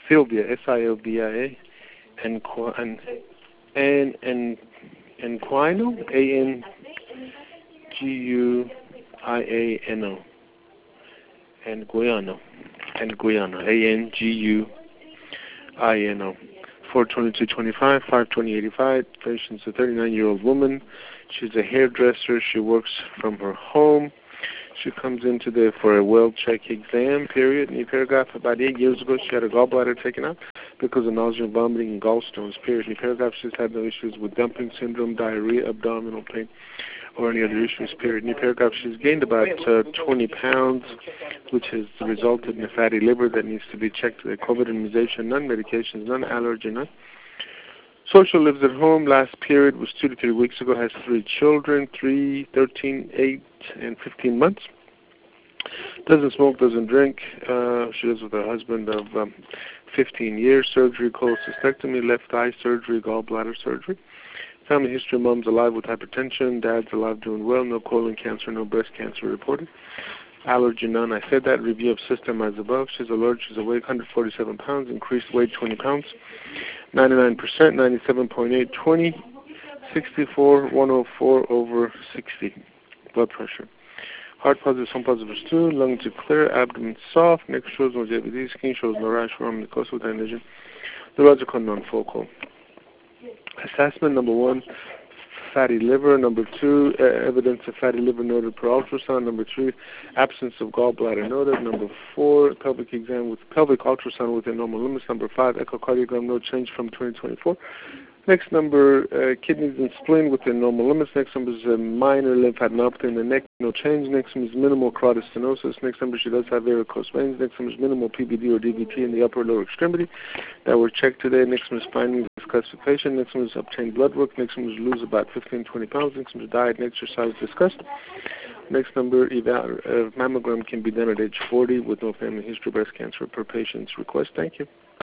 Sylvia, Silvia, and Anguiano, Anguiano, Anguiano, Anguiano. 42225, 52085. Patient's a 39-year-old woman. She's a hairdresser. She works from her home. She comes in today for a well-check exam, period. New paragraph, about 8 years ago, she had a gallbladder taken out because of nausea, vomiting, and gallstones, period. New paragraph, she's had no issues with dumping syndrome, diarrhea, abdominal pain, or any other issues, period. New paragraph, she's gained about 20 pounds, which has resulted in a fatty liver that needs to be checked. COVID immunization, none. Medications, none. Allergy, none. Social, lives at home. Last period was 2 to 3 weeks ago. Has 3 children, 3, 13, 8, and 15 months. Doesn't smoke, doesn't drink. She lives with her husband of 15 years. Surgery, cholecystectomy, left eye surgery, gallbladder surgery. Family history, mom's alive with hypertension. Dad's alive, doing well. No colon cancer, no breast cancer reported. Allergy, none. I said that. Review of system as above. She's alert. She's awake. 147 pounds. Increased weight 20 pounds. 99%, 97.8, 20, 64, 104 over 60. Blood pressure. Heart positive, some positive stool. Lungs are clear. Abdomen soft. Neck shows no JVD. Skin shows no rash from the coastal lesion. Neurological non-focal. Assessment number 1. Fatty liver. Number 2, evidence of fatty liver noted per ultrasound. Number 3, absence of gallbladder noted. Number 4, pelvic exam with pelvic ultrasound within normal limits. Number 5, echocardiogram, no change from 2024. Next number, kidneys and spleen within normal limits. Next number is a minor lymphadenopathy in the neck, no change. Next number is minimal carotid stenosis. Next number, she does have varicose veins. Next number is minimal PBD or DVT in the upper lower extremity that were checked today. Next number is findings discussed with patient. Next number is obtained blood work. Next number is lose about 15-20 pounds. Next number is diet and exercise discussed. Next number, mammogram can be done at age 40 with no family history of breast cancer per patient's request. Thank you.